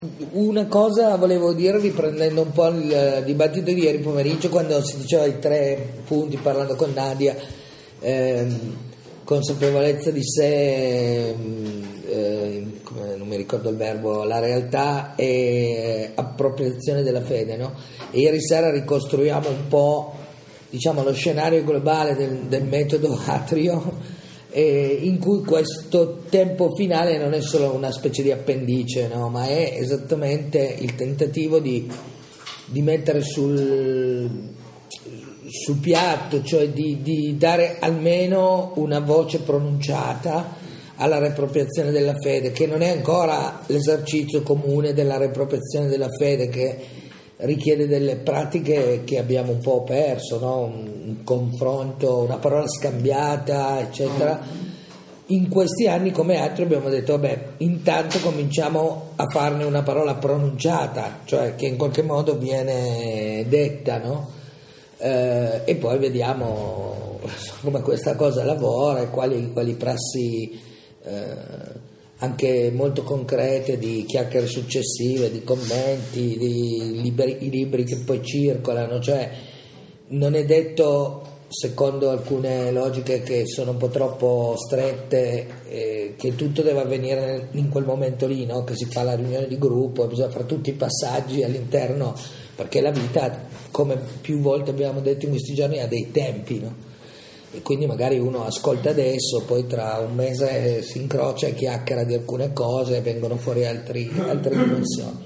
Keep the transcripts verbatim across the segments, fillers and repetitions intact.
Una cosa volevo dirvi, prendendo un po' il dibattito di ieri pomeriggio, quando si diceva i tre punti, parlando con Nadia, ehm, consapevolezza di sé, eh, come, non mi ricordo il verbo, la realtà e appropriazione della fede, no? E ieri sera ricostruiamo un po', diciamo, lo scenario globale del, del metodo Atrio, Eh, in cui questo tempo finale non è solo una specie di appendice, no? Ma è esattamente il tentativo di, di mettere sul, sul piatto, cioè di, di dare almeno una voce pronunciata alla riappropriazione della fede, che non è ancora l'esercizio comune della riappropriazione della fede, che richiede delle pratiche che abbiamo un po' perso, no? un, un confronto, una parola scambiata, eccetera. In questi anni, come altri, abbiamo detto vabbè, intanto cominciamo a farne una parola pronunciata, cioè che in qualche modo viene detta, no? Eh, e poi vediamo come questa cosa lavora e quali, quali prassi eh, anche molto concrete di chiacchiere successive, di commenti, di libri, i libri che poi circolano, cioè non è detto, secondo alcune logiche che sono un po' troppo strette, eh, che tutto deve avvenire in quel momento lì, no? Che si fa la riunione di gruppo, bisogna fare tutti i passaggi all'interno, perché la vita, come più volte abbiamo detto in questi giorni, ha dei tempi, no? E quindi magari uno ascolta adesso, poi tra un mese si incrocia e chiacchiera di alcune cose e vengono fuori altri, altre dimensioni.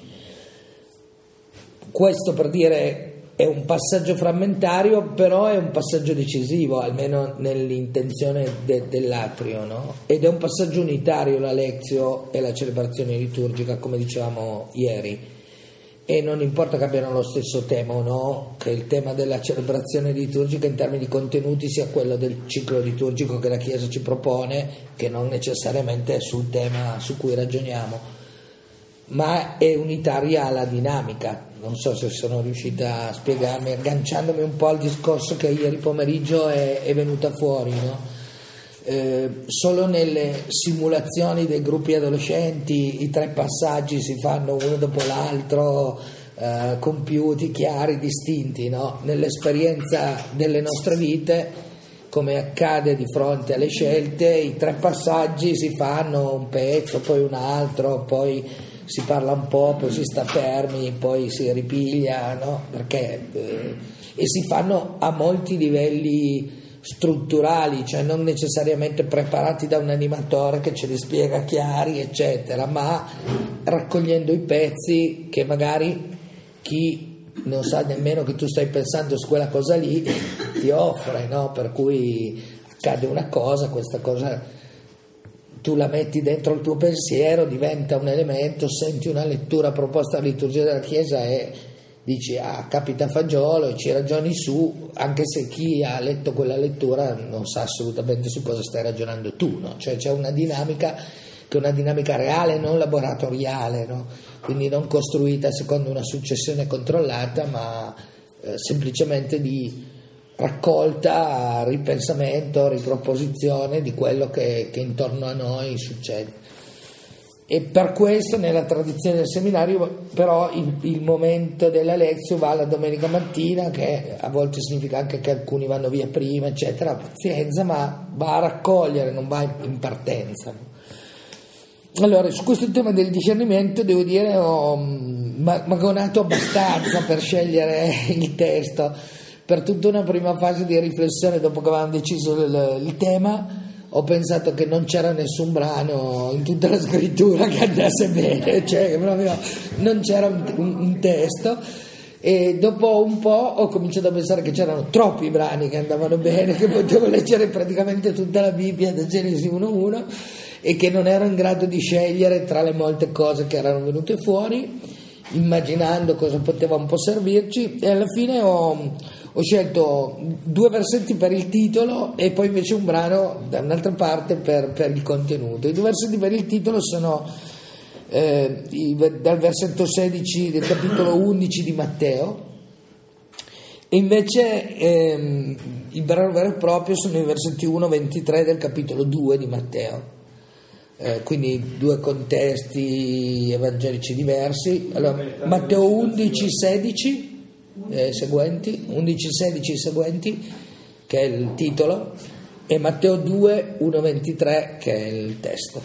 Questo per dire è un passaggio frammentario, però è un passaggio decisivo, almeno nell'intenzione de, dell'atrio, no? Ed è un passaggio unitario la lezio e la celebrazione liturgica, come dicevamo ieri. E non importa che abbiano lo stesso tema o no, che il tema della celebrazione liturgica in termini di contenuti sia quello del ciclo liturgico che la Chiesa ci propone, che non necessariamente è sul tema su cui ragioniamo, ma è unitaria la dinamica. Non so se sono riuscita a spiegarmi, agganciandomi un po' al discorso che ieri pomeriggio è, è venuta fuori, no? Eh, solo nelle simulazioni dei gruppi adolescenti i tre passaggi si fanno uno dopo l'altro, eh, compiuti, chiari, distinti, no? Nell'esperienza delle nostre vite, come accade di fronte alle scelte, i tre passaggi si fanno un pezzo, poi un altro, poi si parla un po', poi si sta fermi, poi si ripiglia, no? Perché eh, e si fanno a molti livelli strutturali, cioè non necessariamente preparati da un animatore che ce li spiega chiari, eccetera, ma raccogliendo i pezzi che magari chi non sa nemmeno che tu stai pensando su quella cosa lì ti offre, no? Per cui accade una cosa, questa cosa tu la metti dentro il tuo pensiero, diventa un elemento, senti una lettura proposta alla liturgia della Chiesa e dici ah, capita fagiolo e ci ragioni su, anche se chi ha letto quella lettura non sa assolutamente su cosa stai ragionando tu, no? Cioè c'è una dinamica che è una dinamica reale, non laboratoriale, no? Quindi non costruita secondo una successione controllata, ma eh, semplicemente di raccolta, ripensamento, riproposizione di quello che, che intorno a noi succede. E per questo nella tradizione del seminario però il, il momento della lezione va la domenica mattina, che a volte significa anche che alcuni vanno via prima, eccetera, pazienza, ma va a raccogliere, non va in partenza. Allora, su questo tema del discernimento devo dire ho magonato abbastanza per scegliere il testo, per tutta una prima fase di riflessione dopo che avevamo deciso il, il tema. Ho pensato che non c'era nessun brano in tutta la scrittura che andasse bene, cioè che proprio non c'era un, un, un testo, e dopo un po' ho cominciato a pensare che c'erano troppi brani che andavano bene, che potevo leggere praticamente tutta la Bibbia da Genesi uno uno e che non ero in grado di scegliere tra le molte cose che erano venute fuori, immaginando cosa poteva un po' servirci, e alla fine ho Ho scelto due versetti per il titolo e poi invece un brano da un'altra parte per, per il contenuto. I due versetti per il titolo sono eh, i, dal versetto sedici del capitolo undici di Matteo, e invece ehm, il brano vero e proprio sono i versetti uno ventitré del capitolo due di Matteo. eh, quindi due contesti evangelici diversi. Allora, Matteo undici sedici eh, seguenti, undici sedici seguenti, che è il titolo, e Matteo due uno ventitré, che è il testo.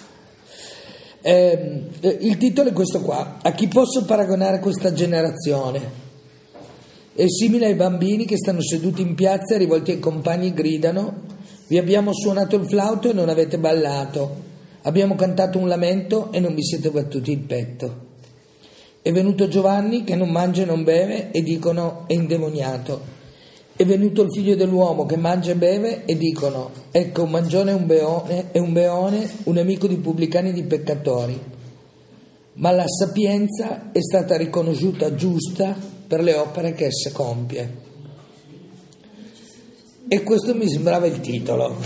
Eh, il titolo è questo qua: a chi posso paragonare questa generazione? È simile ai bambini che stanno seduti in piazza e rivolti ai compagni gridano: vi abbiamo suonato il flauto e non avete ballato, abbiamo cantato un lamento e non vi siete battuti il petto. È venuto Giovanni che non mangia e non beve e dicono è indemoniato. È venuto il figlio dell'uomo che mangia e beve e dicono ecco un mangione e un beone, e un beone, un amico di pubblicani e di peccatori. Ma la sapienza è stata riconosciuta giusta per le opere che essa compie. E questo mi sembrava il titolo.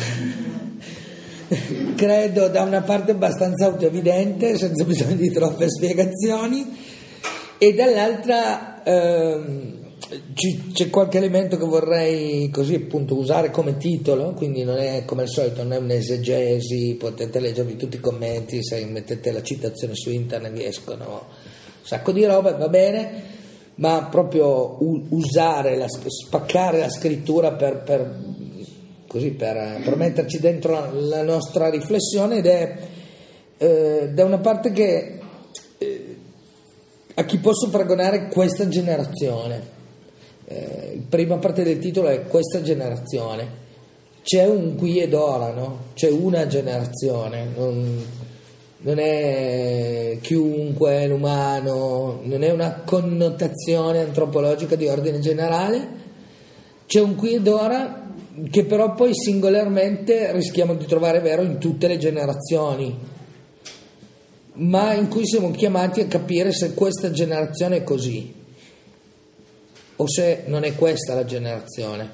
Credo da una parte abbastanza autoevidente, senza bisogno di troppe spiegazioni, e dall'altra ehm, ci, c'è qualche elemento che vorrei così appunto usare come titolo, quindi non è come al solito, non è un'esegesi, potete leggervi tutti i commenti, se mettete la citazione su internet vi escono un sacco di roba, va bene, ma proprio usare, la, spaccare la scrittura per, per, così, per, per metterci dentro la nostra riflessione, ed è eh, da una parte che eh, a chi posso paragonare questa generazione. Eh, la prima parte del titolo è questa generazione. C'è un qui ed ora, no? C'è una generazione, non, non è chiunque, l'umano, non è una connotazione antropologica di ordine generale. C'è un qui ed ora che però poi singolarmente rischiamo di trovare vero in tutte le generazioni, ma in cui siamo chiamati a capire se questa generazione è così o se non è questa la generazione.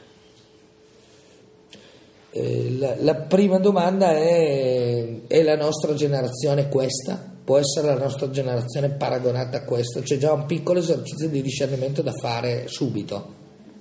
Eh, la, la prima domanda è: è la nostra generazione questa? Può essere la nostra generazione paragonata a questo? C'è già un piccolo esercizio di discernimento da fare subito.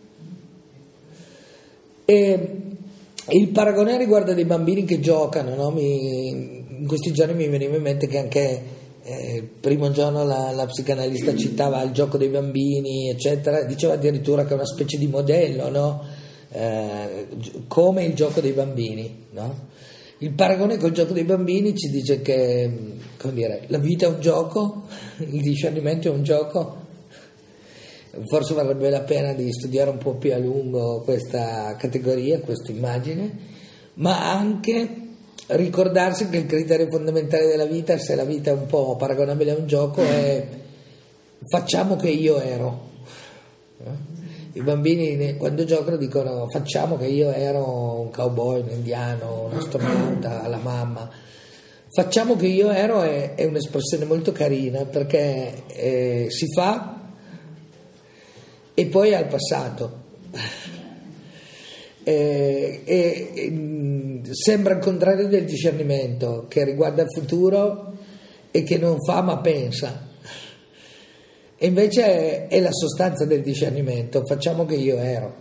E il paragone riguarda dei bambini che giocano, no? Mi, in questi giorni mi veniva in mente che anche eh, il primo giorno la, la psicanalista citava il gioco dei bambini, eccetera, diceva addirittura che è una specie di modello, no? Eh, come il gioco dei bambini, no? Il paragone col gioco dei bambini ci dice che, come dire, la vita è un gioco, il discernimento è un gioco. Forse varrebbe la pena di studiare un po' più a lungo questa categoria, questa immagine, ma anche ricordarsi che il criterio fondamentale della vita, se la vita è un po' paragonabile a un gioco, è facciamo che io ero. I bambini quando giocano dicono facciamo che io ero un cowboy, un indiano, un astronauta, la mamma. Facciamo che io ero è, è un'espressione molto carina, perché eh, si fa e poi al passato. E, e, e, sembra il contrario del discernimento, che riguarda il futuro e che non fa ma pensa. E invece è, è la sostanza del discernimento, facciamo che io ero.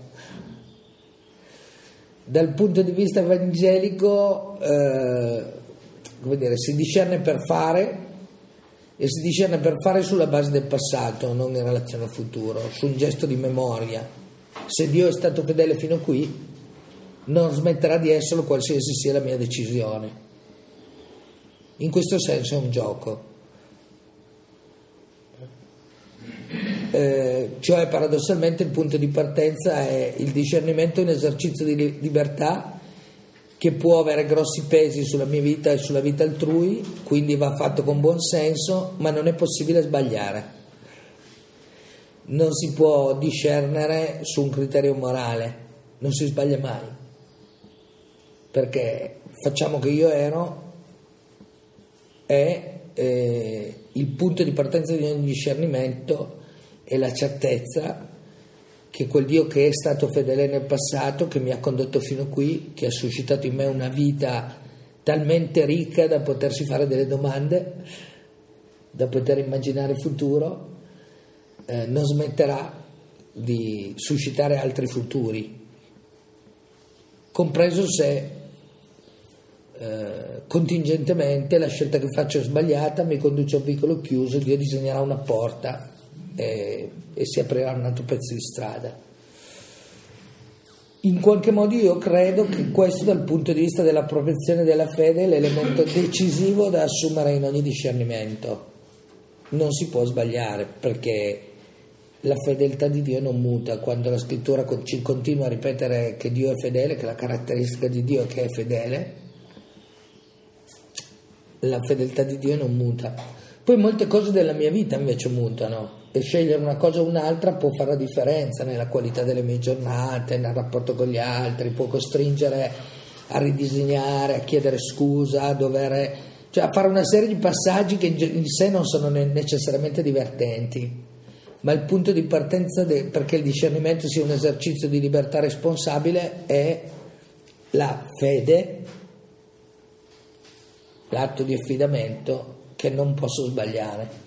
Dal punto di vista evangelico, eh, come dire, si discerne per fare, e si discerne per fare sulla base del passato, non in relazione al futuro, su un gesto di memoria. Se Dio è stato fedele fino a qui, non smetterà di esserlo qualsiasi sia la mia decisione. In questo senso è un gioco. Eh, cioè paradossalmente il punto di partenza è il discernimento, è un esercizio di libertà che può avere grossi pesi sulla mia vita e sulla vita altrui, quindi va fatto con buon senso, ma non è possibile sbagliare. Non si può discernere su un criterio morale, non si sbaglia mai, perché facciamo che io ero è eh, il punto di partenza di ogni discernimento, è la certezza che quel Dio che è stato fedele nel passato, che mi ha condotto fino a qui, che ha suscitato in me una vita talmente ricca da potersi fare delle domande, da poter immaginare il futuro, eh, non smetterà di suscitare altri futuri, compreso se eh, contingentemente la scelta che faccio è sbagliata, mi conduce a un vicolo chiuso, Dio disegnerà una porta e, e si aprirà un altro pezzo di strada. In qualche modo io credo che questo, dal punto di vista dell'appropriazione della fede, è l'elemento decisivo da assumere in ogni discernimento. Non si può sbagliare, perché la fedeltà di Dio non muta. Quando la scrittura ci continua a ripetere che Dio è fedele, che la caratteristica di Dio è che è fedele, la fedeltà di Dio non muta. Poi molte cose della mia vita invece mutano, e scegliere una cosa o un'altra può fare la differenza nella qualità delle mie giornate, nel rapporto con gli altri, può costringere a ridisegnare, a chiedere scusa, a dover, cioè a fare una serie di passaggi che in sé non sono necessariamente divertenti, ma il punto di partenza de, perché il discernimento sia un esercizio di libertà responsabile è la fede, l'atto di affidamento che non posso sbagliare.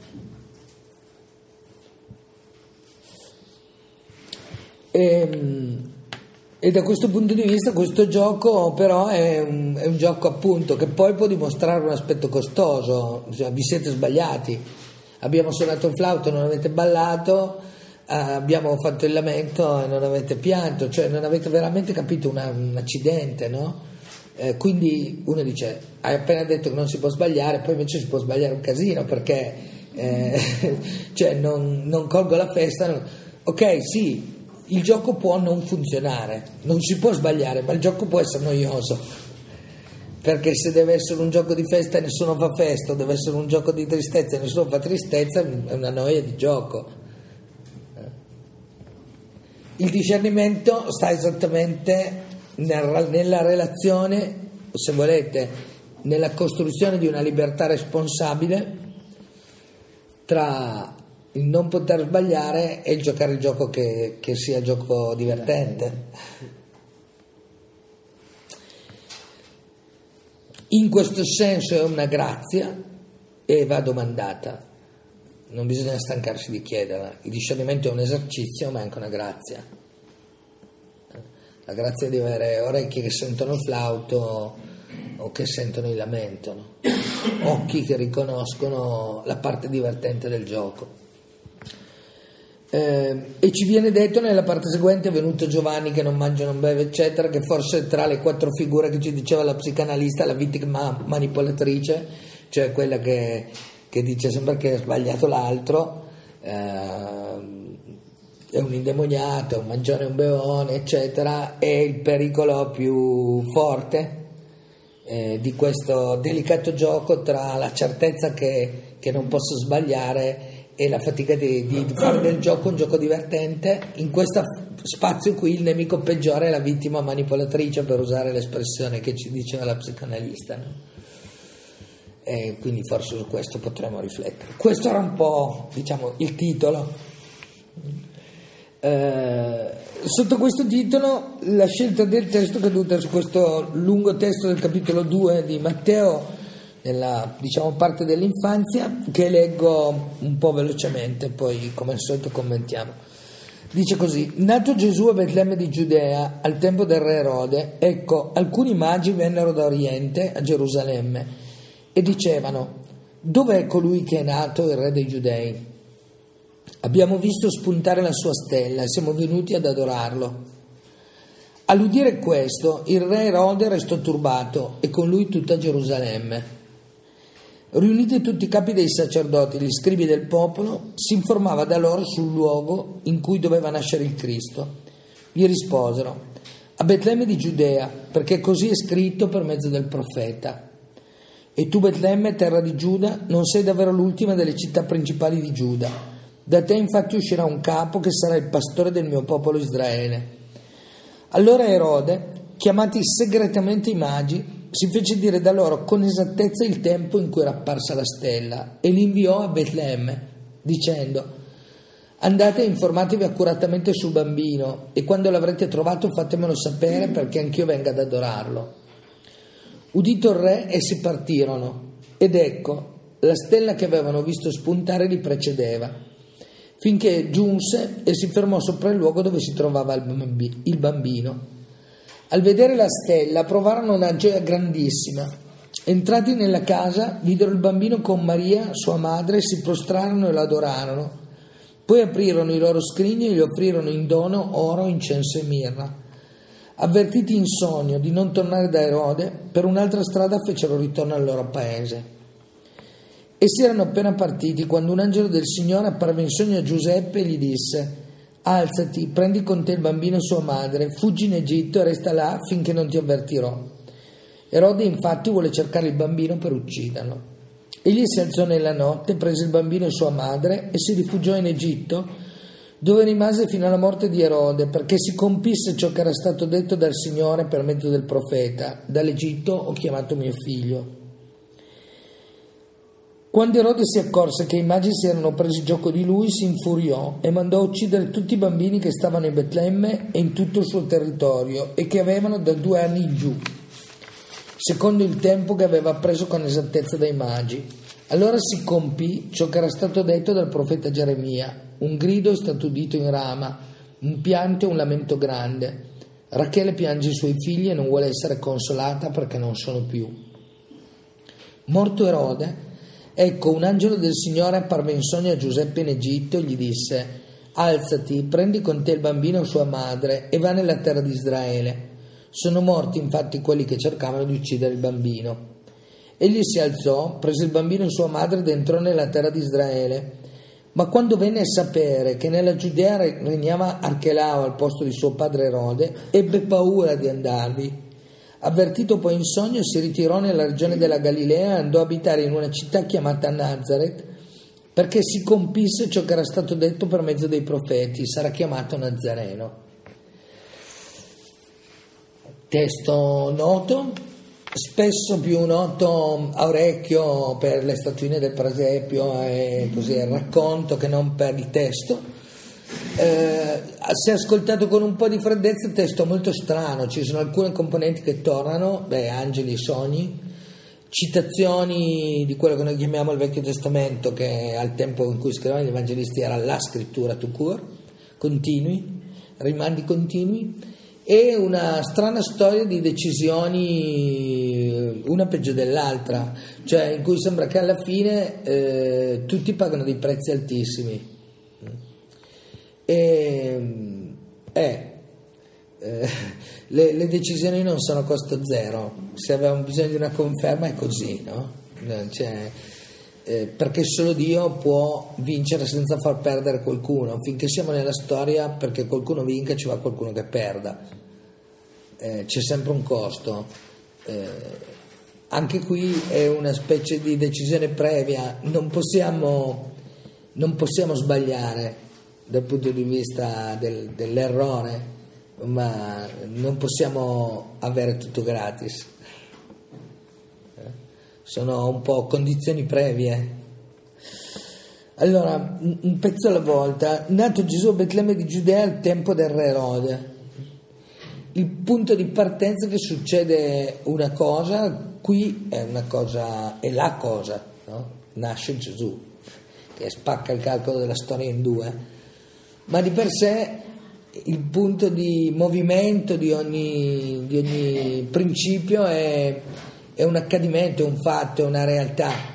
E, e da questo punto di vista questo gioco però è un, è un gioco appunto che poi può dimostrare un aspetto costoso, cioè, vi siete sbagliati, abbiamo suonato un flauto, non avete ballato, eh, abbiamo fatto il lamento e non avete pianto, cioè non avete veramente capito una, un accidente, no? Eh, quindi uno dice, hai appena detto che non si può sbagliare, poi invece si può sbagliare un casino, perché eh, cioè non, non colgo la festa, non, ok, sì, il gioco può non funzionare, non si può sbagliare, ma il gioco può essere noioso, perché se deve essere un gioco di festa e nessuno fa festa, o deve essere un gioco di tristezza e nessuno fa tristezza, è una noia di gioco. Il discernimento sta esattamente nella relazione, se volete, nella costruzione di una libertà responsabile tra il non poter sbagliare e il giocare il gioco che, che sia gioco divertente. In questo senso è una grazia e va domandata, non bisogna stancarsi di chiederla. Il discernimento è un esercizio, ma è anche una grazia. La grazia di avere orecchie che sentono il flauto o che sentono il lamento, no? Occhi che riconoscono la parte divertente del gioco. Eh, e ci viene detto nella parte seguente: è venuto Giovanni che non mangia, non beve, eccetera, che forse tra le quattro figure che ci diceva la psicanalista, la vittima manipolatrice, cioè quella che, che dice sempre che ha sbagliato l'altro, eh, è un indemoniato, è un mangione, un beone, eccetera, è il pericolo più forte eh, di questo delicato gioco tra la certezza che, che non posso sbagliare e la fatica di, di fare del gioco un gioco divertente. In questo spazio qui il nemico peggiore è la vittima manipolatrice, per usare l'espressione che ci diceva la psicanalista, no? E quindi forse su questo potremmo riflettere. Questo era un po', diciamo, il titolo. Eh, sotto questo titolo la scelta del testo è caduta su questo lungo testo del capitolo due di Matteo, nella, diciamo, parte dell'infanzia, che leggo un po' velocemente, poi come al solito commentiamo. Dice così: nato Gesù a Betlemme di Giudea al tempo del re Erode, ecco, alcuni magi vennero da Oriente a Gerusalemme e dicevano: dov'è colui che è nato il re dei Giudei? Abbiamo visto spuntare la sua stella e siamo venuti ad adorarlo. All'udire questo, il re Erode restò turbato e con lui tutta Gerusalemme. Riuniti tutti i capi dei sacerdoti, gli scribi del popolo, si informava da loro sul luogo in cui doveva nascere il Cristo. Gli risposero: a Betlemme di Giudea, perché così è scritto per mezzo del profeta. E tu, Betlemme, terra di Giuda, non sei davvero l'ultima delle città principali di Giuda. Da te infatti uscirà un capo che sarà il pastore del mio popolo Israele. Allora Erode, chiamati segretamente i magi, si fece dire da loro con esattezza il tempo in cui era apparsa la stella e li inviò a Betlemme, dicendo: andate e informatevi accuratamente sul bambino e quando l'avrete trovato fatemelo sapere perché anch'io venga ad adorarlo. Udito il re, essi partirono ed ecco, la stella che avevano visto spuntare li precedeva, finché giunse e si fermò sopra il luogo dove si trovava il bambino. Al vedere la stella provarono una gioia grandissima. Entrati nella casa, videro il bambino con Maria, sua madre, si prostrarono e lo adorarono. Poi aprirono i loro scrigni e gli offrirono in dono oro, incenso e mirra. Avvertiti in sogno di non tornare da Erode, per un'altra strada fecero ritorno al loro paese. Essi erano appena partiti quando un angelo del Signore apparve in sogno a Giuseppe e gli disse: alzati, prendi con te il bambino e sua madre, fuggi in Egitto e resta là finché non ti avvertirò. Erode infatti vuole cercare il bambino per ucciderlo. Egli si alzò nella notte, prese il bambino e sua madre e si rifugiò in Egitto, dove rimase fino alla morte di Erode, perché si compisse ciò che era stato detto dal Signore per mezzo del profeta: dall'Egitto ho chiamato mio figlio. Quando Erode si accorse che i magi si erano presi gioco di lui, si infuriò e mandò a uccidere tutti i bambini che stavano in Betlemme e in tutto il suo territorio e che avevano da due anni in giù, secondo il tempo che aveva preso con esattezza dai magi. Allora si compì ciò che era stato detto dal profeta Geremia: un grido è stato udito in Rama, un pianto e un lamento grande. Rachele piange i suoi figli e non vuole essere consolata perché non sono più. Morto Erode, ecco, un angelo del Signore apparve in sogno a Giuseppe in Egitto e gli disse: alzati, prendi con te il bambino e sua madre e va nella terra di Israele. Sono morti infatti quelli che cercavano di uccidere il bambino. Egli si alzò, prese il bambino e sua madre ed entrò nella terra di Israele. Ma quando venne a sapere che nella Giudea regnava Archelao al posto di suo padre Erode, ebbe paura di andarvi. Avvertito poi in sogno, si ritirò nella regione della Galilea e andò a abitare in una città chiamata Nazaret, perché si compisse ciò che era stato detto per mezzo dei profeti: sarà chiamato Nazareno. Testo noto, spesso più noto a orecchio per le statuine del presepio e così il racconto che non per il testo. Eh, se ascoltato con un po' di freddezza, il testo è molto strano, ci sono alcune componenti che tornano, beh, angeli e sogni, citazioni di quello che noi chiamiamo il Vecchio Testamento, che al tempo in cui scrivevano gli evangelisti era la scrittura tout court, continui, rimandi continui, e una strana storia di decisioni, una peggio dell'altra, cioè in cui sembra che alla fine eh, tutti pagano dei prezzi altissimi. E, eh, eh, le, le decisioni non sono a costo zero, se avevamo bisogno di una conferma è così, no? Cioè, eh, perché solo Dio può vincere senza far perdere qualcuno. Finché siamo nella storia, perché qualcuno vinca ci va qualcuno che perda. Eh, c'è sempre un costo. Eh, anche qui è una specie di decisione previa, non possiamo, non possiamo sbagliare dal punto di vista del, dell'errore, ma non possiamo avere tutto gratis. Eh, sono un po' condizioni previe. Allora, un pezzo alla volta. Nato Gesù a Betlemme di Giudea al tempo del re Erode. Il punto di partenza è che succede una cosa, qui è una cosa, è la cosa, no? Nasce Gesù, che spacca il calcolo della storia in due, ma di per sé il punto di movimento di ogni, di ogni principio è, è un accadimento, è un fatto, è una realtà.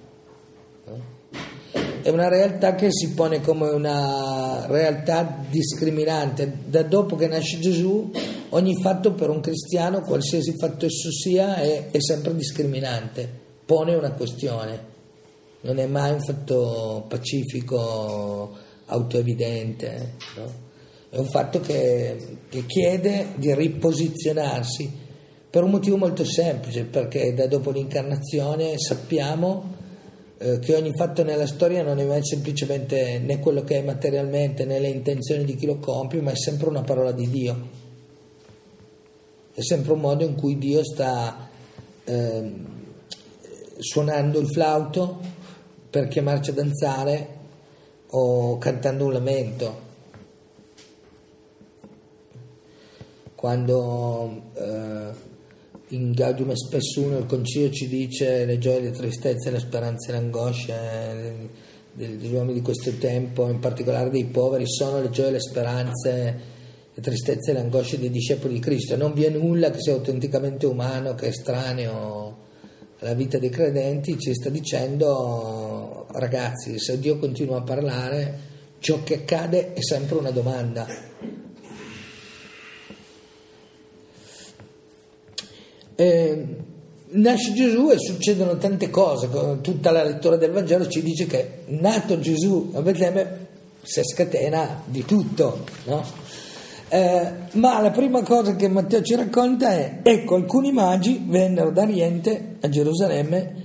È una realtà che si pone come una realtà discriminante. Da dopo che nasce Gesù, ogni fatto per un cristiano, qualsiasi fatto esso sia, è, è sempre discriminante, pone una questione, non è mai un fatto pacifico, autoevidente, no? È un fatto che, che chiede di riposizionarsi per un motivo molto semplice, perché da dopo l'incarnazione sappiamo che ogni fatto nella storia non è mai semplicemente né quello che è materialmente né le intenzioni di chi lo compie, ma è sempre una parola di Dio, è sempre un modo in cui Dio sta eh, suonando il flauto per chiamarci a danzare o cantando un lamento. Quando eh, in Gaudium et Spes uno il concilio ci dice le gioie, le tristezze, le speranze e le angosce degli uomini di questo tempo, in particolare dei poveri, sono le gioie e le speranze le tristezze e le angosce dei discepoli di Cristo. Non vi è nulla che sia autenticamente umano, che è estraneo alla vita dei credenti. Ci sta dicendo: ragazzi, se Dio continua a parlare, ciò che accade è sempre una domanda. Eh, nasce Gesù e succedono tante cose. Tutta la lettura del Vangelo ci dice che nato Gesù a Betlemme si scatena di tutto, no? Eh, ma la prima cosa che Matteo ci racconta è: ecco, alcuni magi vennero da Oriente a Gerusalemme,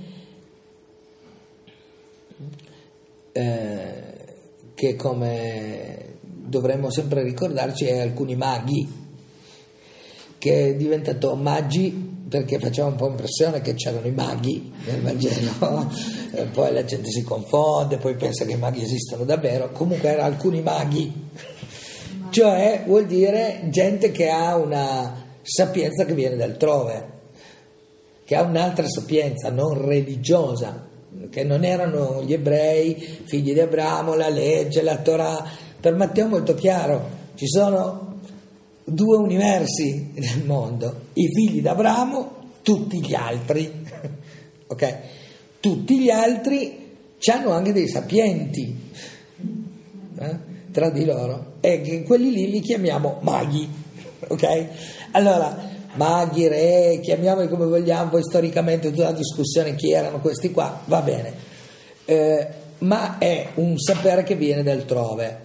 eh, che, come dovremmo sempre ricordarci, è alcuni maghi, che è diventato magi perché faceva un po' impressione che c'erano i maghi nel Vangelo, e poi la gente si confonde, poi pensa che i maghi esistono davvero. Comunque era alcuni maghi, cioè vuol dire gente che ha una sapienza che viene da altrove, che ha un'altra sapienza non religiosa, che non erano gli ebrei, figli di Abramo, la legge, la Torah. Per Matteo è molto chiaro: ci sono due universi nel mondo, i figli d'Abramo, tutti gli altri, ok? Tutti gli altri hanno anche dei sapienti, eh? tra di loro, e che quelli lì li chiamiamo maghi, ok? Allora, maghi, re, chiamiamoli come vogliamo, poi storicamente tutta la discussione chi erano questi qua, va bene, eh, ma è un sapere che viene da altrove.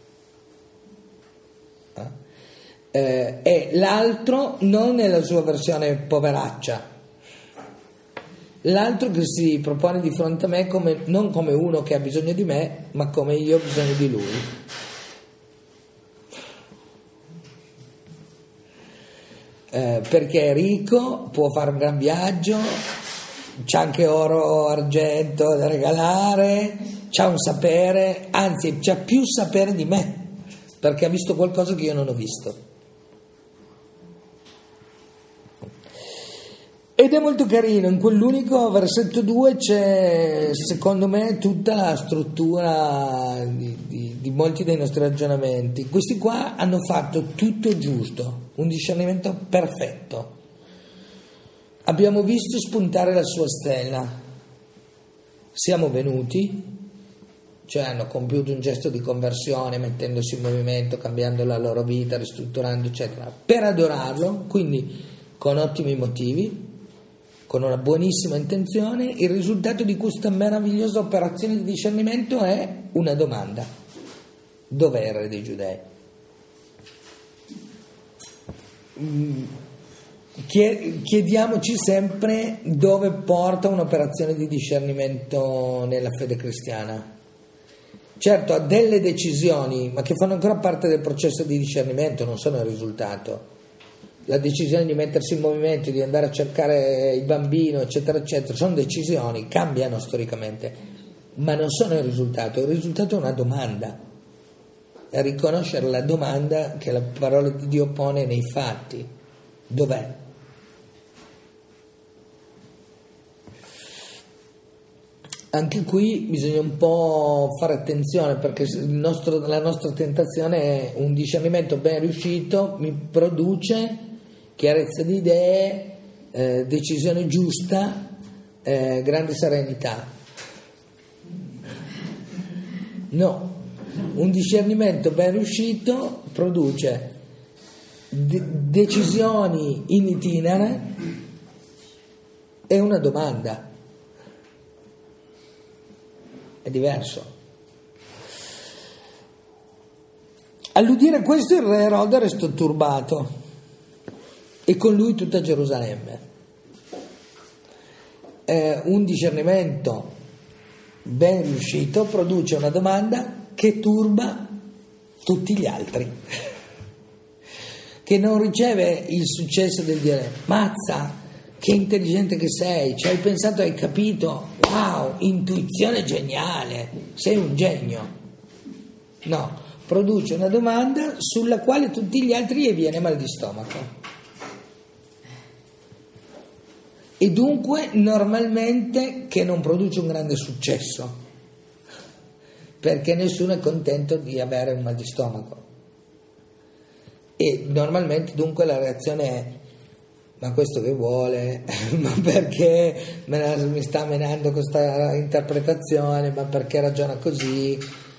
Eh, e l'altro non è la sua versione poveraccia, l'altro che si propone di fronte a me come, non come uno che ha bisogno di me, ma come io ho bisogno di lui. Eh, perché è ricco, può fare un gran viaggio, c'ha anche oro, argento da regalare, c'ha un sapere, anzi c'ha più sapere di me, perché ha visto qualcosa che io non ho visto. Ed è molto carino, in quell'unico versetto due c'è, secondo me, tutta la struttura di, di, di molti dei nostri ragionamenti. Questi qua hanno fatto tutto giusto, un discernimento perfetto. Abbiamo visto spuntare la sua stella, siamo venuti, cioè hanno compiuto un gesto di conversione, mettendosi in movimento, cambiando la loro vita, ristrutturando, eccetera, per adorarlo, quindi con ottimi motivi, con una buonissima intenzione. Il risultato di questa meravigliosa operazione di discernimento è una domanda: dov'è il re dei Giudei? Chiediamoci sempre dove porta un'operazione di discernimento nella fede cristiana. Certo, ha delle decisioni, ma che fanno ancora parte del processo di discernimento, non sono il risultato. La decisione di mettersi in movimento, di andare a cercare il bambino, eccetera, eccetera, sono decisioni, cambiano storicamente, ma non sono il risultato. Il risultato è una domanda, è riconoscere la domanda che la parola di Dio pone nei fatti: dov'è? Anche qui bisogna un po' fare attenzione, perché il nostro, la nostra tentazione è: un discernimento ben riuscito mi produce chiarezza di idee, eh, decisione giusta, eh, grande serenità. No, un discernimento ben riuscito produce de- decisioni in itinere e una domanda. È diverso. All'udire questo, il re Erode restò turbato, e con lui tutta Gerusalemme. Eh, un discernimento ben riuscito produce una domanda che turba tutti gli altri, che non riceve il successo del dire: mazza, che intelligente che sei, ci hai pensato, hai capito, wow, intuizione geniale, sei un genio. No, produce una domanda sulla quale tutti gli altri gli viene mal di stomaco. E dunque normalmente che non produce un grande successo, perché nessuno è contento di avere un mal di stomaco. E normalmente dunque la reazione è: ma questo che vuole? Ma perché me la, mi sta menando questa interpretazione? Ma perché ragiona così?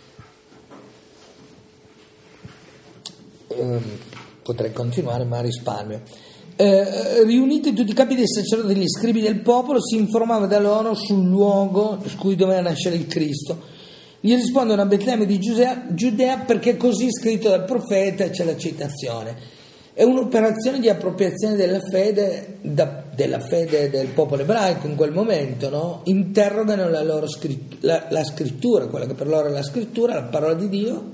Eh, potrei continuare, ma risparmio. Eh, riuniti tutti i capi dei sacerdoti e degli scribi del popolo, si informava da loro sul luogo su cui doveva nascere il Cristo. Gli rispondono a Betlemme di Giudea, Giudea perché così scritto dal profeta, c'è la citazione. È un'operazione di appropriazione della fede, da, della fede del popolo ebraico in quel momento, no? Interrogano la loro scritt- la, la scrittura, quella che per loro è la scrittura, la parola di Dio,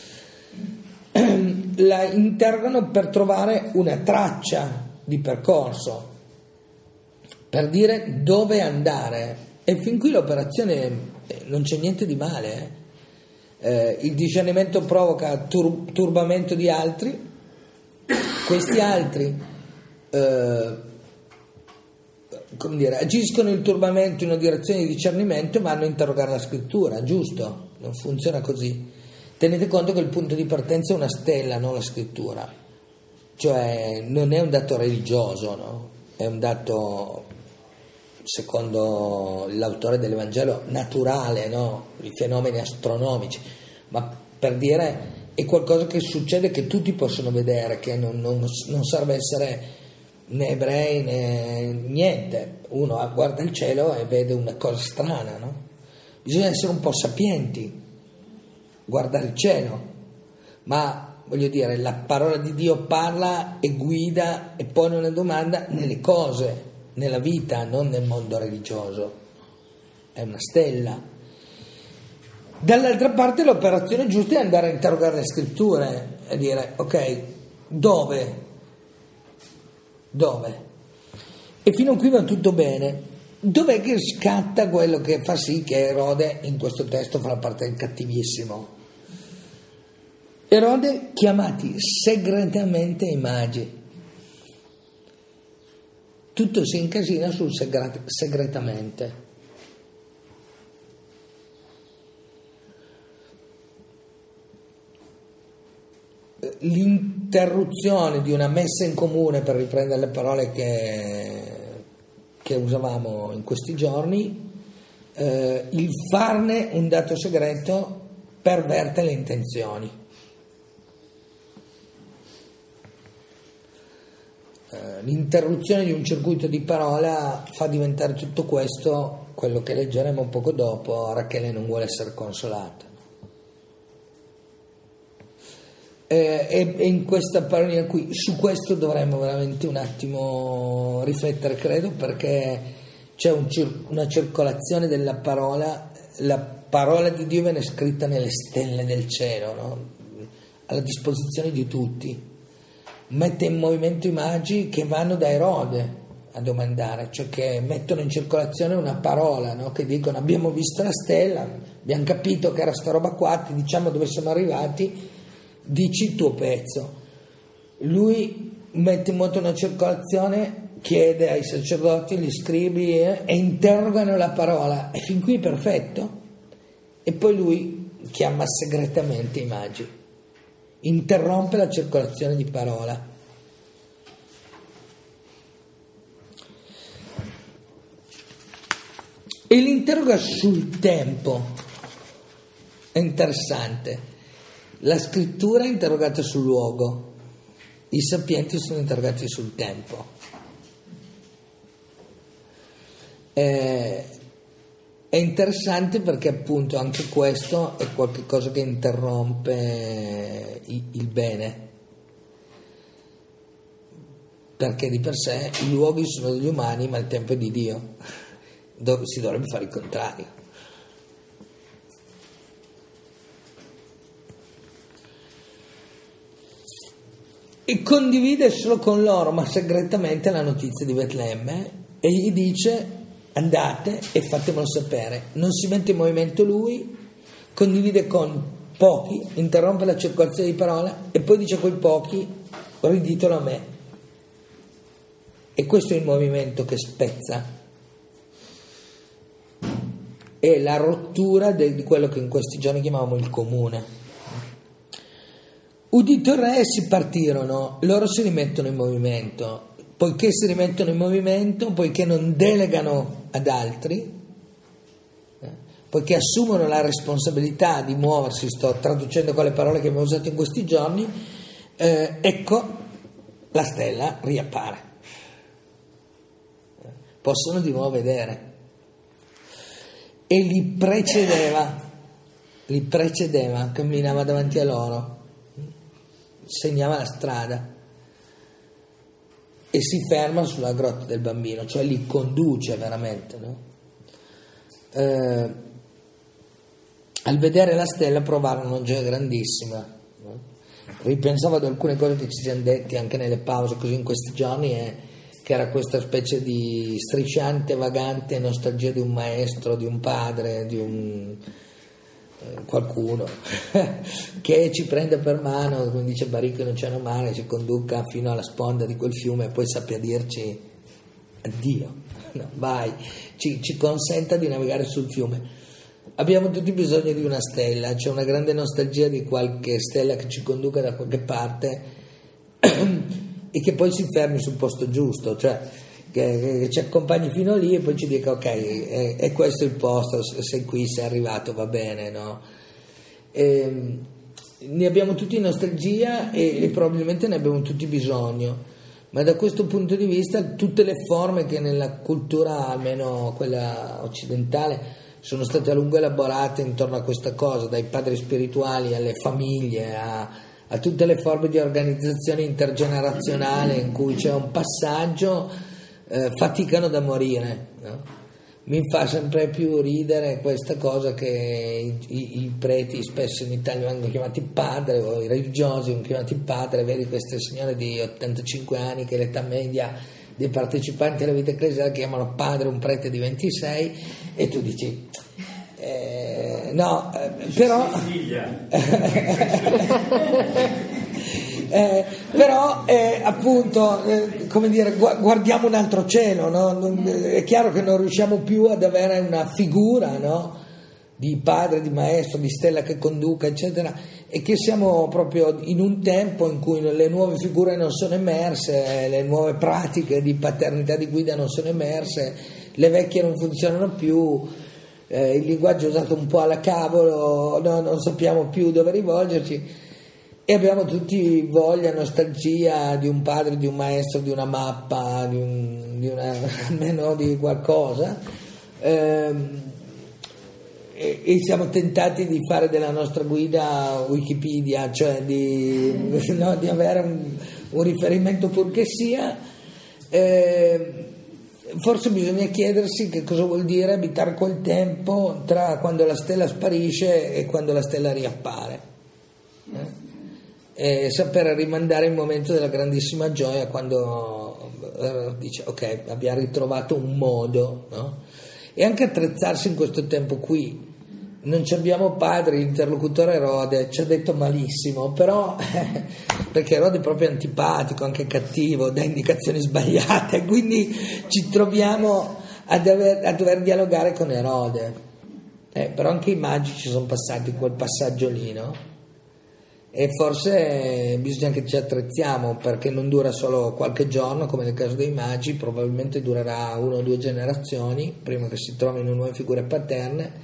la interrogano per trovare una traccia di percorso, per dire dove andare. E fin qui l'operazione eh, non c'è niente di male. Eh. Eh, il discernimento provoca tur- turbamento di altri. Questi altri eh, come dire, agiscono il turbamento in una direzione di discernimento e vanno a interrogare la scrittura, giusto? Non funziona così. Tenete conto che il punto di partenza è una stella, non la scrittura, cioè non è un dato religioso, no? È un dato, secondo l'autore dell'Evangelo, naturale, no? I fenomeni astronomici, ma per dire è qualcosa che succede, che tutti possono vedere, che non, non, non serve essere né ebrei né niente. Uno guarda il cielo e vede una cosa strana, no? Bisogna essere un po' sapienti, guardare il cielo, ma voglio dire, la parola di Dio parla e guida e pone una domanda nelle cose, nella vita, non nel mondo religioso. È una stella. Dall'altra parte l'operazione giusta è andare a interrogare le scritture e dire: ok, dove? Dove? E fino a qui va tutto bene. Dov'è che scatta quello che fa sì che Erode in questo testo fa la parte del cattivissimo? Erode chiamati segretamente ai magi. Tutto si incasina sul segret- segretamente. L'interruzione di una messa in comune, per riprendere le parole che, che usavamo in questi giorni, eh, il farne un dato segreto perverte le intenzioni. Eh, l'interruzione di un circuito di parola fa diventare tutto questo quello che leggeremo poco dopo: Rachele non vuole essere consolata. E in questa parolina qui, su questo dovremmo veramente un attimo riflettere, credo, perché c'è un cir- una circolazione della parola. La parola di Dio viene scritta nelle stelle del cielo, no? Alla disposizione di tutti, mette in movimento i magi che vanno da Erode a domandare, cioè che mettono in circolazione una parola, no? Che dicono: abbiamo visto la stella, abbiamo capito che era sta roba qua, ti diciamo dove siamo arrivati, dici il tuo pezzo. Lui mette in moto una circolazione, chiede ai sacerdoti, agli scribi eh, e interrogano la parola, e fin qui perfetto. E poi lui chiama segretamente i magi, interrompe la circolazione di parola. E li interroga sul tempo. È interessante. La scrittura è interrogata sul luogo, i sapienti sono interrogati sul tempo. Eh, è interessante perché appunto anche questo è qualcosa che interrompe il, il bene, perché di per sé i luoghi sono degli umani ma il tempo è di Dio. Do- si dovrebbe fare il contrario. E condivide solo con loro, ma segretamente, la notizia di Betlemme, e gli dice: andate e fatemelo sapere. Non si mette in movimento lui, condivide con pochi, interrompe la circolazione di parola e poi dice a quei pochi: riditelo a me. E questo è il movimento che spezza, è la rottura di quello che in questi giorni chiamiamo il comune. Udito il re si partirono, loro si rimettono in movimento, poiché si rimettono in movimento, poiché non delegano ad altri, eh, poiché assumono la responsabilità di muoversi, sto traducendo con le parole che abbiamo usato in questi giorni, eh, ecco la stella riappare, eh, possono di nuovo vedere, e li precedeva, li precedeva, camminava davanti a loro, segnava la strada e si ferma sulla grotta del bambino, cioè li conduce veramente, no? Eh, al vedere la stella provarono una gioia grandissima, no? Ripensavo ad alcune cose che ci siamo detti anche nelle pause così in questi giorni, e che era questa specie di strisciante, vagante nostalgia di un maestro, di un padre, di un qualcuno che ci prende per mano, come dice Baricco non c'è una male, ci conduca fino alla sponda di quel fiume e poi sappia dirci addio, no, vai, ci, ci consenta di navigare sul fiume. Abbiamo tutti bisogno di una stella, c'è una grande nostalgia di qualche stella che ci conduca da qualche parte e che poi si fermi sul posto giusto, cioè Che, che ci accompagni fino lì e poi ci dica ok, è, è questo il posto, sei qui, sei arrivato, va bene, no? E, ne abbiamo tutti nostalgia e, e probabilmente ne abbiamo tutti bisogno, ma da questo punto di vista tutte le forme che nella cultura, almeno quella occidentale, sono state a lungo elaborate intorno a questa cosa, dai padri spirituali alle famiglie, a, a tutte le forme di organizzazione intergenerazionale in cui c'è un passaggio, Eh, faticano da morire, no? Mi fa sempre più ridere questa cosa che i, i, i preti spesso in Italia vengono chiamati padre, o i religiosi vengono chiamati padre, vedi queste signore di ottantacinque anni che l'età media dei partecipanti alla vita ecclesiale chiamano padre un prete di ventisei, e tu dici eh, no, eh, però Eh, però eh, appunto eh, come dire, guardiamo un altro cielo, no? Non, è chiaro che non riusciamo più ad avere una figura, no? Di padre, di maestro, di stella che conduca, eccetera, e che siamo proprio in un tempo in cui le nuove figure non sono emerse, le nuove pratiche di paternità, di guida non sono emerse, le vecchie non funzionano più, eh, il linguaggio è usato un po' alla cavolo, no? Non sappiamo più dove rivolgerci. E abbiamo tutti voglia, nostalgia di un padre, di un maestro, di una mappa, di, un, di una, almeno di qualcosa, ehm, e, e siamo tentati di fare della nostra guida Wikipedia, cioè di, no, di avere un, un riferimento pur che sia. Eh, forse bisogna chiedersi che cosa vuol dire abitare quel tempo tra quando la stella sparisce e quando la stella riappare. Eh? E sapere rimandare il momento della grandissima gioia quando eh, dice ok, abbiamo ritrovato un modo, no? E anche attrezzarsi in questo tempo qui. Non ci abbiamo padre, l'interlocutore Erode ci ha detto malissimo, però eh, perché Erode è proprio antipatico, anche cattivo, dà indicazioni sbagliate, quindi ci troviamo a dover, a dover dialogare con Erode, eh, però anche i magi ci sono passati quel passaggio lì, no? E forse bisogna che ci attrezziamo, perché non dura solo qualche giorno come nel caso dei magi, probabilmente durerà una o due generazioni prima che si trovino nuove figure paterne,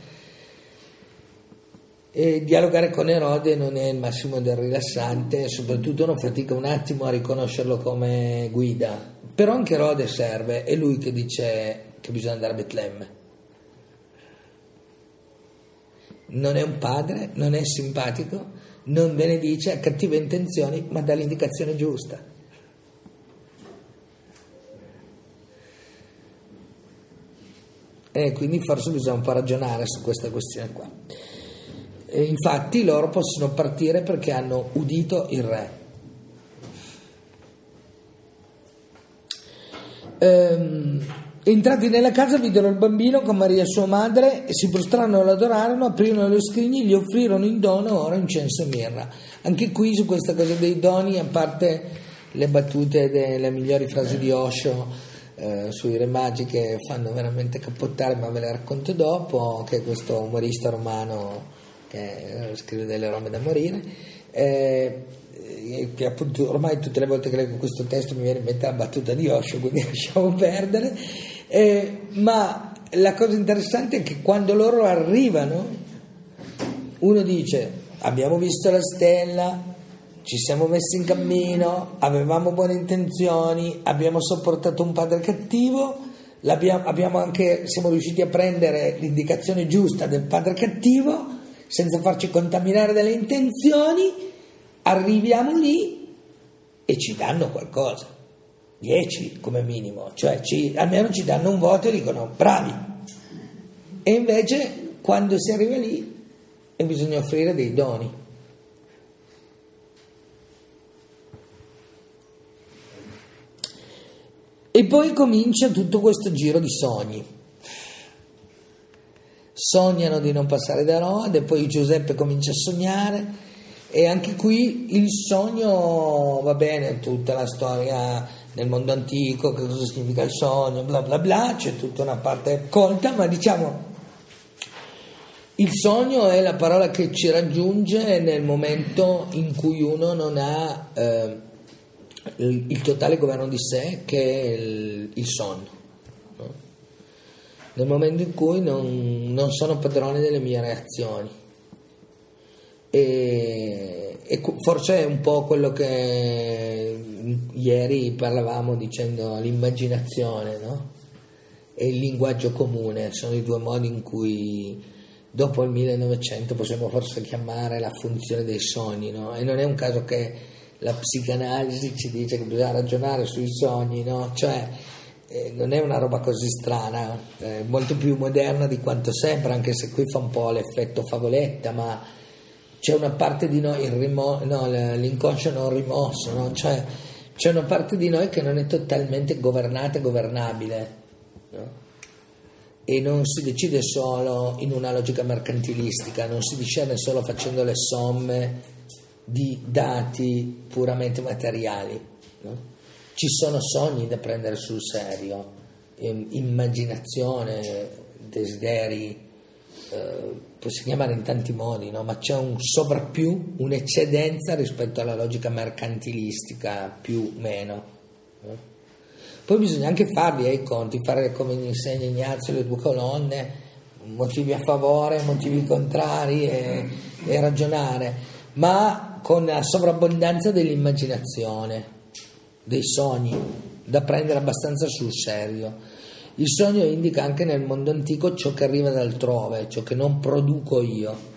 e dialogare con Erode non è il massimo del rilassante, e soprattutto uno fatica un attimo a riconoscerlo come guida, però anche Erode serve, è lui che dice che bisogna andare a Betlemme. Non è un padre, non è simpatico, non benedice, ha cattive intenzioni, ma dà l'indicazione giusta. E quindi forse bisogna un po' ragionare su questa questione qua. E infatti loro possono partire perché hanno udito il re. Ehm, entrati nella casa videro il bambino con Maria sua madre e si prostrarono e lo adorarono, aprirono le scrigne e gli offrirono in dono oro, incenso e mirra. Anche qui su questa cosa dei doni, a parte le battute delle migliori frasi di Osho eh, sui re magi che fanno veramente cappottare, ma ve le racconto dopo, che è questo umorista romano che eh, scrive delle robe da morire, eh, eh, che appunto ormai tutte le volte che leggo questo testo mi viene in mente la battuta di Osho, quindi lasciamo perdere, eh, ma la cosa interessante è che quando loro arrivano uno dice abbiamo visto la stella, ci siamo messi in cammino, avevamo buone intenzioni, abbiamo sopportato un padre cattivo, l'abbiamo, abbiamo anche, siamo riusciti a prendere l'indicazione giusta del padre cattivo senza farci contaminare dalle intenzioni, arriviamo lì e ci danno qualcosa, dieci come minimo, cioè ci, almeno ci danno un voto e dicono bravi. E invece quando si arriva lì bisogna offrire dei doni. E poi comincia tutto questo giro di sogni. Sognano di non passare da Erode, poi Giuseppe comincia a sognare, e anche qui il sogno, va bene, tutta la storia nel mondo antico, che cosa significa il sogno, bla bla bla, c'è tutta una parte colta, ma diciamo il sogno è la parola che ci raggiunge nel momento in cui uno non ha eh, il, il totale governo di sé, che è il, il sonno, no? Nel momento in cui non, non sono padrone delle mie reazioni. E, e forse è un po' quello che ieri parlavamo dicendo l'immaginazione, no? E il linguaggio comune sono i due modi in cui dopo il millenovecento possiamo forse chiamare la funzione dei sogni, no? E non è un caso che la psicanalisi ci dice che bisogna ragionare sui sogni, no? Cioè eh, non è una roba così strana, è molto più moderna di quanto sembra, anche se qui fa un po' l'effetto favoletta, ma c'è una parte di noi, il rimo- no, l'inconscio non rimosso, no? Cioè c'è una parte di noi che non è totalmente governata e governabile, no? E non si decide solo in una logica mercantilistica, non si discerne solo facendo le somme di dati puramente materiali, no? Ci sono sogni da prendere sul serio, immaginazione, desideri, eh, si chiamare in tanti modi, no? Ma c'è un sovrappiù, un'eccedenza rispetto alla logica mercantilistica più meno, no? Poi bisogna anche farli ai conti, fare come insegna Ignazio le due colonne, motivi a favore, motivi contrari e, e ragionare, ma con la sovrabbondanza dell'immaginazione, dei sogni, da prendere abbastanza sul serio. Il sogno indica anche nel mondo antico ciò che arriva da altrove, ciò che non produco io.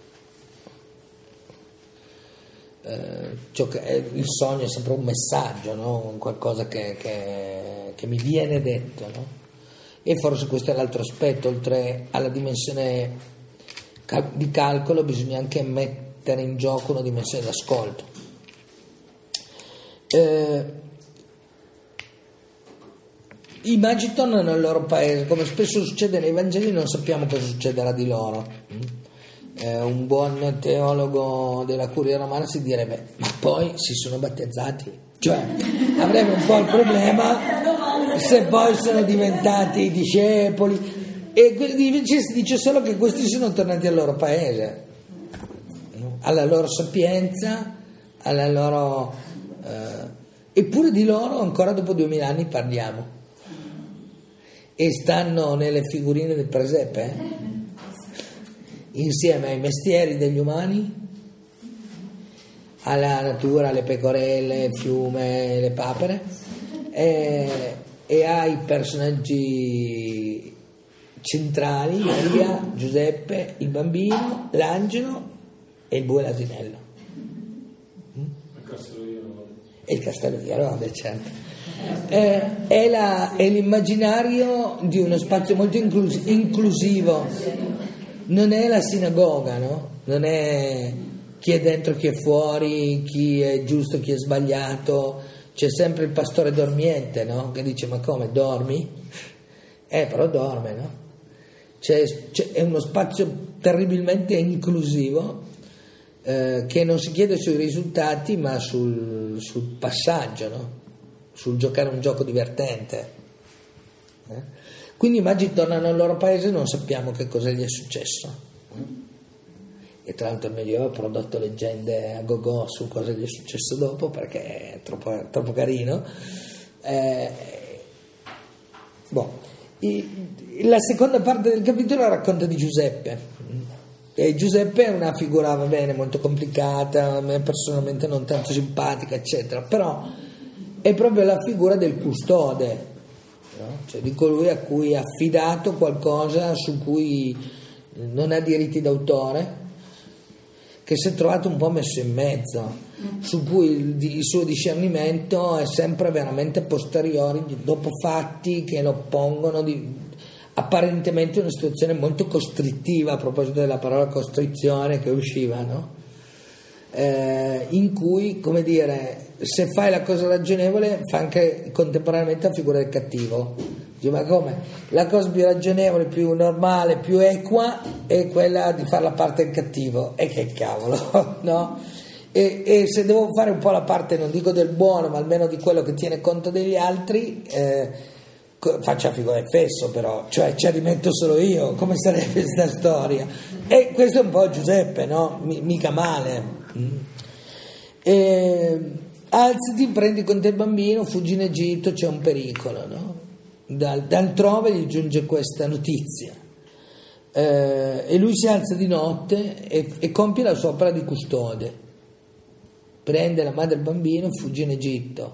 Eh, ciò che è, il sogno è sempre un messaggio, no? Qualcosa che, che, che mi viene detto, no? E forse questo è l'altro aspetto, oltre alla dimensione cal- di calcolo bisogna anche mettere in gioco una dimensione d'ascolto. Eh, i magi tornano al loro paese, come spesso succede nei Vangeli non sappiamo cosa succederà di loro. Eh, un buon teologo della curia romana si direbbe ma poi si sono battezzati, cioè avrebbe un po' il problema se poi sono diventati discepoli, e invece si dice solo che questi sono tornati al loro paese, no? Alla loro sapienza, alla loro eh, eppure di loro ancora dopo duemila anni parliamo, e stanno nelle figurine del presepe, eh? Insieme ai mestieri degli umani, alla natura, alle pecorelle, il fiume, le papere, e, e ai personaggi centrali, Maria, Giuseppe, il bambino, l'angelo e il bue e l'asinello. Il castello di Erode. E il castello di Erode, certo. Eh, è, la, è l'immaginario di uno spazio molto inclus- inclusivo. Non è la sinagoga, no? Non è chi è dentro, chi è fuori, chi è giusto, chi è sbagliato. C'è sempre il pastore dormiente, no? Che dice ma come, dormi? Eh, però dorme, no? C'è, c'è, è uno spazio terribilmente inclusivo, eh, che non si chiede sui risultati ma sul, sul passaggio, no? Sul giocare un gioco divertente, eh? Quindi i magi tornano al loro paese e non sappiamo che cosa gli è successo, e tra l'altro il Medioevo ha prodotto leggende a go-go su cosa gli è successo dopo, perché è troppo, troppo carino. Eh, boh. I, la seconda parte del capitolo racconta di Giuseppe, e Giuseppe è una figura, va bene, molto complicata, a me personalmente non tanto simpatica, eccetera, però è proprio la figura del custode, no? Cioè di colui a cui è affidato qualcosa su cui non ha diritti d'autore, che si è trovato un po' messo in mezzo, su cui il, il suo discernimento è sempre veramente posteriore, dopo fatti che lo pongono di, apparentemente in una situazione molto costrittiva, a proposito della parola costrizione che usciva, no? Eh, in cui, come dire, se fai la cosa ragionevole fa anche contemporaneamente la figura del cattivo. Ma come? La cosa più ragionevole, più normale, più equa è quella di fare la parte del cattivo. E che cavolo, no? E, e se devo fare un po' la parte, non dico del buono, ma almeno di quello che tiene conto degli altri, eh, faccio la figura del fesso, però, cioè ci rimetto solo io, come sarebbe questa storia? E questo è un po' Giuseppe, no? M- mica male. Mm. E, alzati, prendi con te il bambino, fuggi in Egitto, c'è un pericolo, no? Dal, d'altrove gli giunge questa notizia, eh, e lui si alza di notte e, e compie la sua opera di custode, prende la madre e il bambino e fugge in Egitto,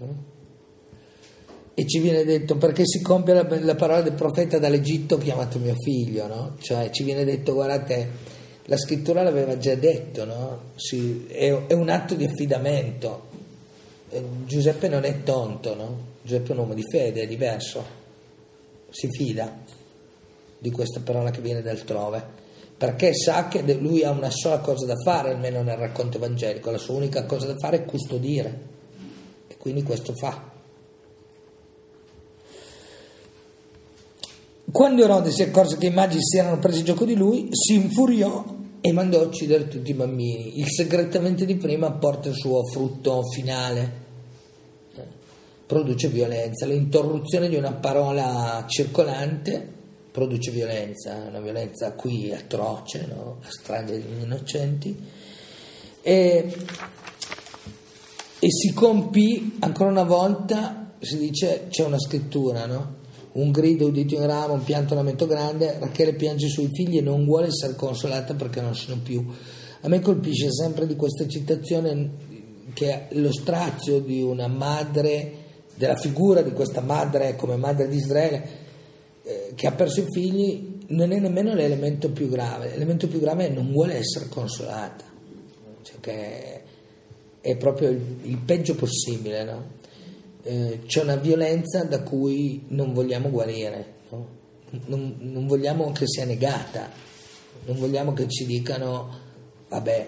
eh? E ci viene detto, perché si compie la, la parola del profeta: dall'Egitto ho chiamato mio figlio, no? Cioè ci viene detto, guardate, la scrittura l'aveva già detto, no? Si, è, è un atto di affidamento. eh, Giuseppe non è tonto, no? Giuseppe è un uomo di fede, è diverso, si fida di questa parola che viene d'altrove, perché sa che lui ha una sola cosa da fare, almeno nel racconto evangelico, la sua unica cosa da fare è custodire, e quindi questo fa. Quando Erode si accorse che i magi si erano presi gioco di lui, si infuriò e mandò a uccidere tutti i bambini. Il segretamente di prima porta il suo frutto finale, produce violenza. L'interruzione di una parola circolante produce violenza, una violenza qui atroce, no? A strage degli innocenti, e, e si compì ancora una volta, si dice, c'è una scrittura, no? Un grido udito in ramo, un pianto, un lamento grande, Rachele piange i suoi figli e non vuole essere consolata perché non sono più. A me colpisce sempre di questa citazione che lo strazio di una madre, della figura di questa madre come madre di Israele, eh, che ha perso i figli, non è nemmeno l'elemento più grave. L'elemento più grave è non vuole essere consolata, cioè che è proprio il, il peggio possibile, no? Eh, c'è una violenza da cui non vogliamo guarire, no? non, non vogliamo che sia negata, non vogliamo che ci dicano vabbè,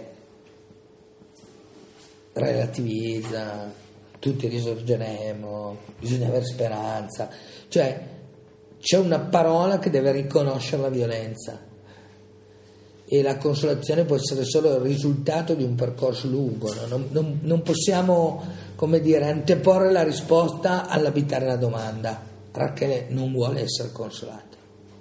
relativizza, tutti risorgeremo, bisogna avere speranza. Cioè c'è una parola che deve riconoscere la violenza, e la consolazione può essere solo il risultato di un percorso lungo, no? non, non, non possiamo, come dire, anteporre la risposta all'abitare la domanda. Rachele non vuole essere consolata.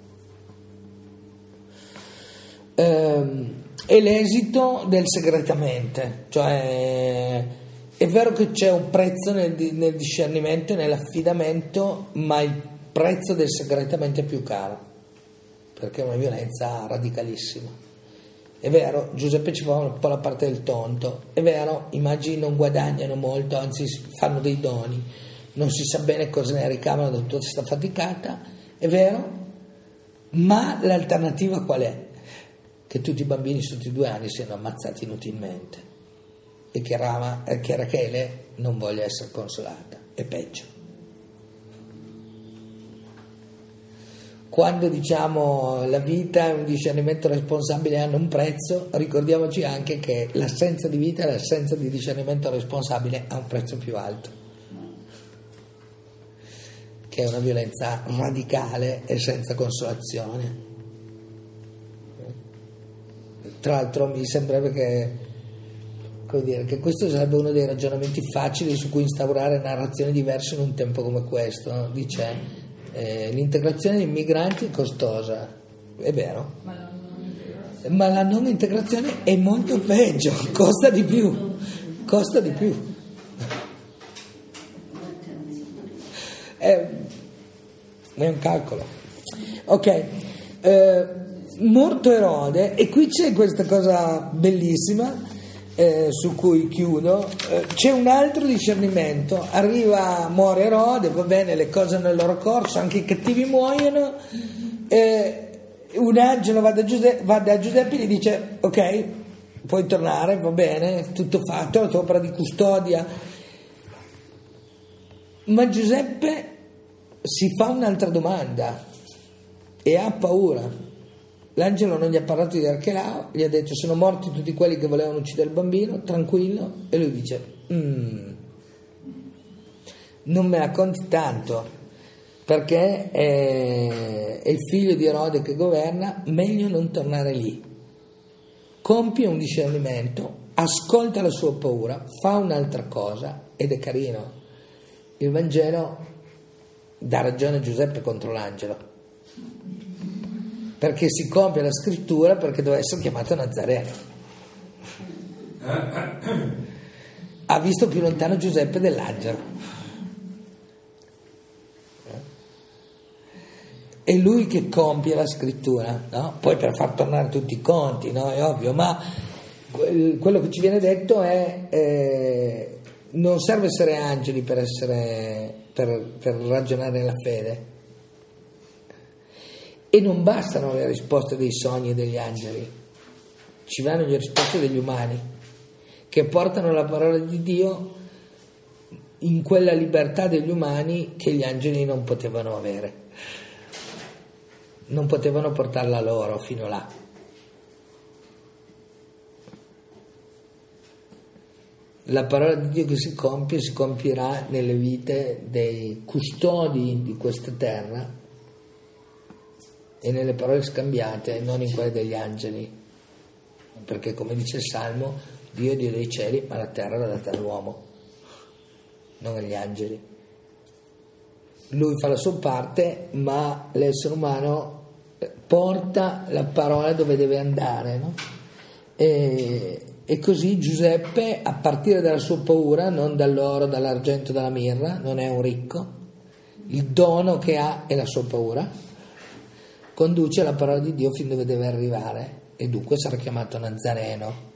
Ehm, e l'esito del segretamente, cioè è vero che c'è un prezzo nel, nel discernimento e nell'affidamento, ma il prezzo del segretamente è più caro, perché è una violenza radicalissima. È vero, Giuseppe ci fa un po' la parte del tonto, è vero, i magi non guadagnano molto, anzi fanno dei doni, non si sa bene cosa ne ricavano da tutta questa faticata, è vero, ma l'alternativa qual è? Che tutti i bambini sotto i due anni siano ammazzati inutilmente, e che, Rama, che Rachele non voglia essere consolata, è peggio. Quando diciamo la vita e un discernimento responsabile hanno un prezzo, ricordiamoci anche che l'assenza di vita e l'assenza di discernimento responsabile ha un prezzo più alto, che è una violenza radicale e senza consolazione. Tra l'altro mi sembrerebbe che, come dire, che questo sarebbe uno dei ragionamenti facili su cui instaurare narrazioni diverse in un tempo come questo, no? Dice Eh, l'integrazione dei migranti è costosa, è vero? Ma non, non integrazione ma la non integrazione è molto peggio, costa di più, costa di più. È, è un calcolo. Ok, eh, morto Erode, e qui c'è questa cosa bellissima eh, su cui chiudo, eh, c'è un altro discernimento, arriva, muore Erode, va bene, le cose nel loro corso, anche i cattivi muoiono, eh, un angelo va da, Giuseppe, va da Giuseppe e gli dice ok, puoi tornare, va bene, tutto fatto, la tua opera di custodia. Ma Giuseppe si fa un'altra domanda e ha paura. L'angelo non gli ha parlato di Archelao, gli ha detto sono morti tutti quelli che volevano uccidere il bambino, tranquillo, e lui dice mm, non me la conti tanto, perché è, è il figlio di Erode che governa, meglio non tornare lì. Compie un discernimento, ascolta la sua paura, fa un'altra cosa, ed è carino. Il Vangelo dà ragione a Giuseppe contro l'angelo, perché si compie la scrittura perché doveva essere chiamato Nazareno. Ha visto più lontano Giuseppe dell'angelo. È lui che compie la scrittura, no? Poi per far tornare tutti i conti, no? È ovvio, ma quello che ci viene detto è eh, non serve essere angeli per essere per, per ragionare nella fede, e non bastano le risposte dei sogni e degli angeli, ci vanno le risposte degli umani che portano la parola di Dio in quella libertà degli umani che gli angeli non potevano avere. Non potevano portarla loro fino là. La parola di Dio che si compie si compierà nelle vite dei custodi di questa terra e nelle parole scambiate, non in quelle degli angeli, perché come dice il Salmo, Dio è Dio dei cieli, ma la terra l'ha data all'uomo, non agli angeli. Lui fa la sua parte, ma l'essere umano porta la parola dove deve andare, no? E, e così Giuseppe, a partire dalla sua paura, non dall'oro, dall'argento, dalla mirra, non è un ricco, il dono che ha è la sua paura, conduce la parola di Dio fin dove deve arrivare, e dunque sarà chiamato Nazareno.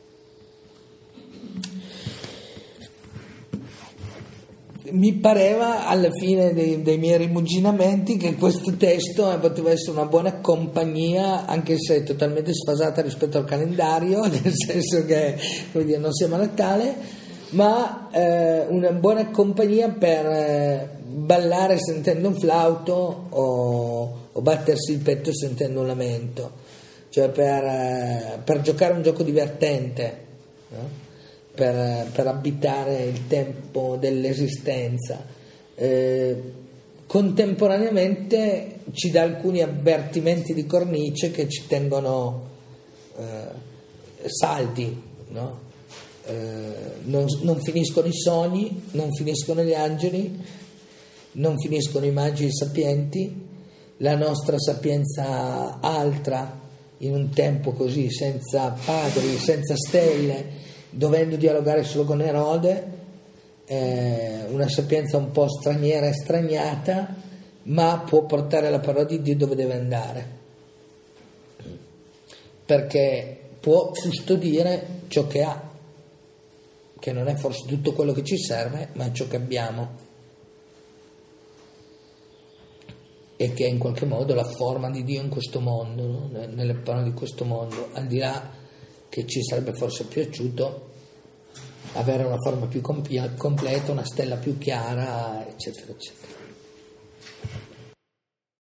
Mi pareva alla fine dei, dei miei rimuginamenti che questo testo poteva essere una buona compagnia, anche se è totalmente sfasata rispetto al calendario, nel senso che, come dire, non siamo a Natale, ma eh, una buona compagnia per eh, ballare sentendo un flauto o, o battersi il petto sentendo un lamento, cioè per, eh, per giocare un gioco divertente, no? Per, per abitare il tempo dell'esistenza. Eh, contemporaneamente ci dà alcuni avvertimenti di cornice che ci tengono eh, saldi, no? eh, non, non finiscono i sogni, non finiscono gli angeli, non finiscono i magi sapienti, la nostra sapienza altra in un tempo così, senza padri, senza stelle, dovendo dialogare solo con Erode, eh, una sapienza un po' straniera e straniata, ma può portare la parola di Dio dove deve andare, perché può custodire ciò che ha, che non è forse tutto quello che ci serve, ma ciò che abbiamo, e che è in qualche modo la forma di Dio in questo mondo, no? Nelle parole di questo mondo, al di là che ci sarebbe forse piaciuto avere una forma più completa, una stella più chiara, eccetera, eccetera.